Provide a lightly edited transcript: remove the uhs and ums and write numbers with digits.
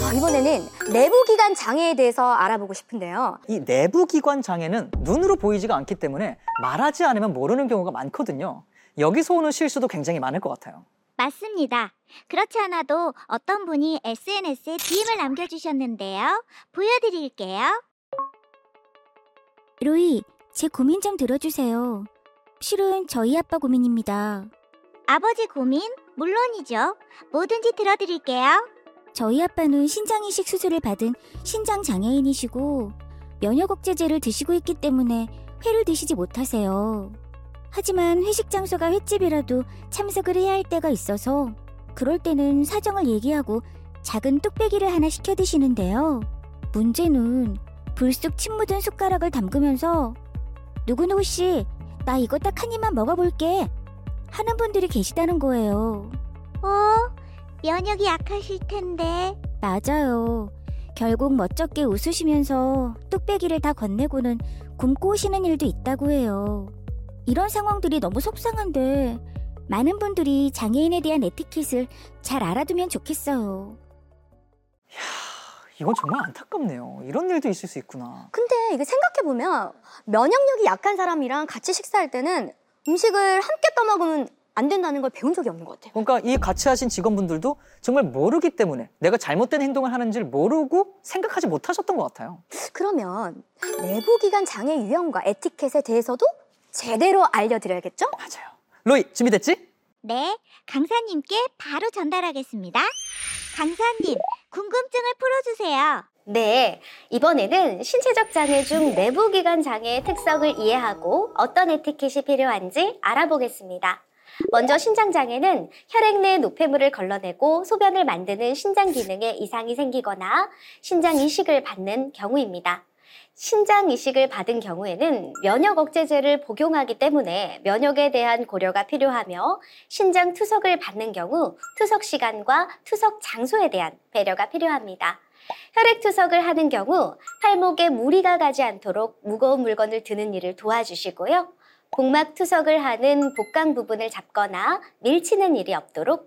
이번에는 내부기관 장애에 대해서 알아보고 싶은데요. 이 내부기관 장애는 눈으로 보이지가 않기 때문에 말하지 않으면 모르는 경우가 많거든요. 여기서 오는 실수도 굉장히 많을 것 같아요. 맞습니다. 그렇지 않아도 어떤 분이 SNS에 DM을 남겨주셨는데요. 보여드릴게요. 로이, 제 고민 좀 들어주세요. 실은 저희 아빠 고민입니다. 아버지 고민? 물론이죠. 뭐든지 들어드릴게요. 저희 아빠는 신장이식 수술을 받은 신장장애인이시고 면역억제제를 드시고 있기 때문에 회를 드시지 못하세요. 하지만 회식 장소가 횟집이라도 참석을 해야 할 때가 있어서 그럴 때는 사정을 얘기하고 작은 뚝배기를 하나 시켜 드시는데요. 문제는 불쑥 침 묻은 숟가락을 담그면서 누구누구 씨, 나 이거 딱 한 입만 먹어볼게 하는 분들이 계시다는 거예요. 면역이 약하실 텐데. 맞아요. 결국 멋쩍게 웃으시면서 뚝배기를 다 건네고는 굶고 오시는 일도 있다고 해요. 이런 상황들이 너무 속상한데 많은 분들이 장애인에 대한 에티켓을 잘 알아두면 좋겠어요. 이건 정말 안타깝네요. 이런 일도 있을 수 있구나. 근데 이게 생각해보면 면역력이 약한 사람이랑 같이 식사할 때는 음식을 함께 떠먹으면 안 된다는 걸 배운 적이 없는 것 같아요. 그러니까 이 같이 하신 직원분들도 정말 모르기 때문에 내가 잘못된 행동을 하는지를 모르고 생각하지 못하셨던 것 같아요. 그러면 내부기관 장애 유형과 에티켓에 대해서도 제대로 알려드려야겠죠? 맞아요. 로이, 준비됐지? 네, 강사님께 바로 전달하겠습니다. 강사님, 궁금증을 풀어주세요. 네, 이번에는 신체적 장애 중 내부기관 장애의 특성을 이해하고 어떤 에티켓이 필요한지 알아보겠습니다. 먼저 신장장애는 혈액 내 노폐물을 걸러내고 소변을 만드는 신장 기능에 이상이 생기거나 신장 이식을 받는 경우입니다. 신장 이식을 받은 경우에는 면역 억제제를 복용하기 때문에 면역에 대한 고려가 필요하며 신장 투석을 받는 경우 투석 시간과 투석 장소에 대한 배려가 필요합니다. 혈액 투석을 하는 경우 팔목에 무리가 가지 않도록 무거운 물건을 드는 일을 도와주시고요. 복막 투석을 하는 복강 부분을 잡거나 밀치는 일이 없도록